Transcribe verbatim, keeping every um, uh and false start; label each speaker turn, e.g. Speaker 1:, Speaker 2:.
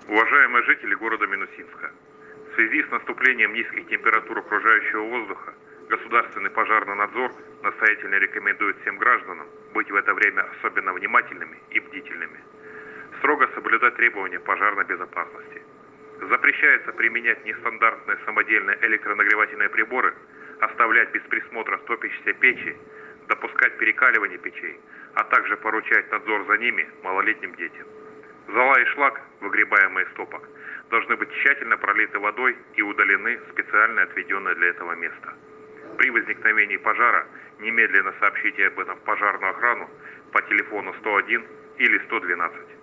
Speaker 1: Уважаемые жители города Минусинска, в связи с наступлением низких температур окружающего воздуха, Государственный пожарный надзор настоятельно рекомендует всем гражданам быть в это время особенно внимательными и бдительными. Строго соблюдать требования пожарной безопасности. Запрещается применять нестандартные самодельные электронагревательные приборы, оставлять без присмотра топящиеся печи, допускать перекаливание печей, а также поручать надзор за ними малолетним детям. Зола и шлак, выгребаемые из топок, должны быть тщательно пролиты водой и удалены в специально отведенное для этого место. При возникновении пожара немедленно сообщите об этом в пожарную охрану по телефону сто один или сто двенадцать.